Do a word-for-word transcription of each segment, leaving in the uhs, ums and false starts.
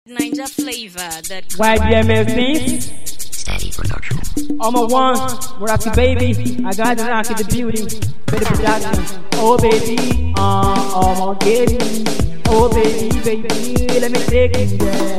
Ninja flavor that Y B M S Beats. Steady production. I'm a one, Rocky baby. I got the rock in the building. Better production. Oh baby, uh, oh baby. Oh baby, baby, let me take you there.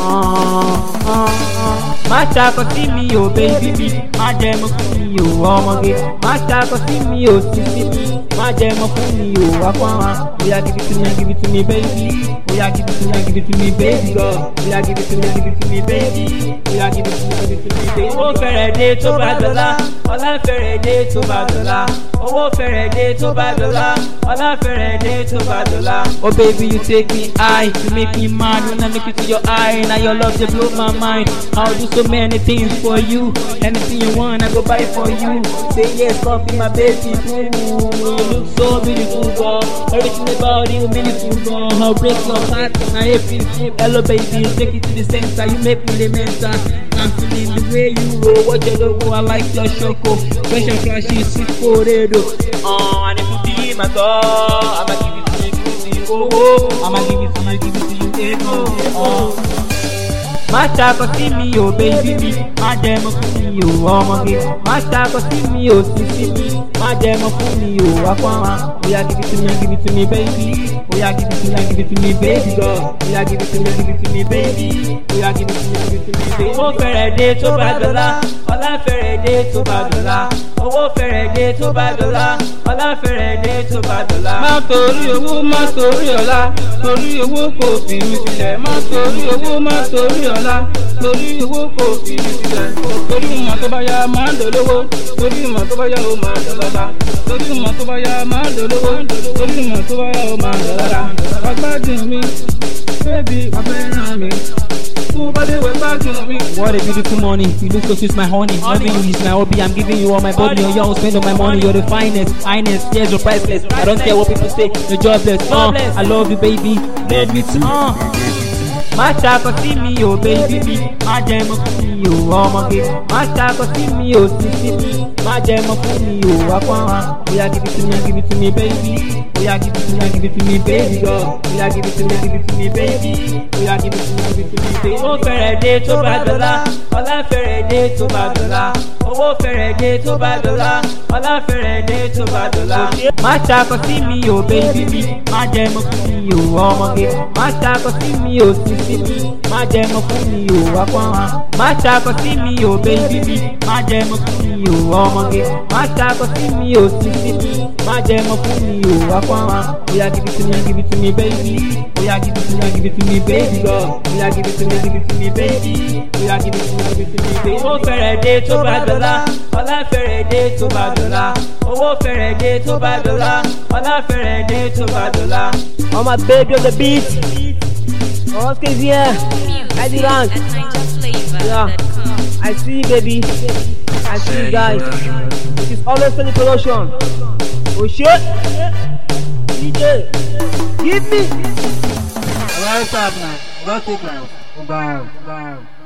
Uh, uh, uh. My taco see me, oh baby. My demo see me, oh, oh my god. My taco see me, oh, see me. My demo see me, oh, aqua. Oh yeah, give it to me, give it to me, baby. Oh yeah, give it to me, give it to me, baby. Girl. Oh yeah, give it to me, give it to me, baby. Oh yeah, give it to me, give it to me, baby. Owó fẹ́rẹ̀ dé tó bá dọ́là, ọlá fẹ́rẹ̀ dé tó bá dọ́là. Owó fẹ́rẹ̀ dé tó bá dọ́là, ọlá fẹ́rẹ̀ dé tó bá dọ́là. Oh baby, you take me high, you make me mad when I look into your eye. Now your love, they blow my mind. I'll do so many things for you. Anything you want, I go buy for you. Say yes, come be my baby. Ooh, you look so beautiful, girl. Everything about you, beautiful, girl. I'll break your heart, now you feel deep. Hello, baby, take it to the center. You make me the mentor. I'm feeling the way you roll. What you logo, I like your choco. Fresh and flashy, sweet potato. Oh, and if you be my girl, I'ma give it to you, give it to you. Oh, oh. I'ma give it to you, give it to you. Hey, oh, oh. My taco see me, oh baby. My demo see me, oh, oh my god. My taco see me, oh, see, see me. My demo see me, oh, aqua. Oh yeah, give it to me, give it to me, baby. Oh yeah, give it to me, give it to me, baby. Girl. Oh yeah, give it to me, give it to me, baby. Oh yeah, give it to me, give it to me, baby. Owó fẹ́rẹ̀ dé tó bá dọ́là, ọlá fẹ́rẹ̀ dé tó bá dọ́là. Owó fẹ́rẹ̀ dé tó bá dọ́là, ọlá fẹ́rẹ̀ dé tó bá dọ́là. Má torí owó, má torí ọlá, torí owó kò fi mí sílẹ̀. Má torí owó, má torí ọlá, torí owó kò fi mí sílẹ̀. Torí ìmọ̀ tó bá yá máa ń dolówó, torí ìmọ̀ tó bá yá ó máa dọ̀lọ́lá. Torí ìmọ̀ tó bá yá máa ń dolówó, torí ìmọ̀ tó bá yá ó máa dọ̀lọ́lá. Wá gbádùn mi, baby, wá fẹ́ràn mi. What a beautiful morning. You look so sweet, my honey. Loving you is my hobby. I'm giving you all my body. On your spend all my money. You're the finest, finest. Yes, you're priceless. I don't care what people say. You're jobless. Uh, I love you, baby. Love me too. Uh. My taco see me, oh baby. My demo see me, oh, oh my god. My taco see me, oh, see, see me. My demo see me, oh, aqua. Oh yeah, give it to me, give it to me, baby. Oh yeah, give it to me, give it to me, baby. Girl. Oh yeah, give it to me, give it to me, baby. Oh yeah, give it to me, give it to me, baby. Owó fẹ́rẹ̀ dé tó bá dọ́là, ọlá fẹ́rẹ̀ dé tó bá dọ́là. Owó fẹ́rẹ̀ dé tó bá dọ́là, ọlá fẹ́rẹ̀ dé tó bá dọ́là. My taco see me, oh baby. My demo see me, oh, oh my god. My taco see me, oh, see, see me. My demo see me, oh, aqua. My taco see me, oh baby. My demo see me, oh, oh my god. My taco see me, oh, see, see me. My demo see me, oh, aqua. Oh yeah, give it to me, give it to me, baby. Oh yeah, give it to me, give it to me, baby. Girl. Oh yeah, give it to me, give it to me, baby. Oh yeah, give it to me, give it to me, baby. Owó fẹ́rẹ̀ dé tó bá dọ́là, ọlá fẹ́rẹ̀ dé tó bá dọ́là. Owó fẹ́rẹ̀ dé tó bá dọ́là, ọlá fẹ́rẹ̀ dé tó bá dọ́là. Oh my baby on the beat. Oh, okay, yeah. I did rank. Yeah. I see you, baby. I see you guys. It is always for the production. Oh shit. D J, give me. What's up now? Don't take life. Bye. Bye.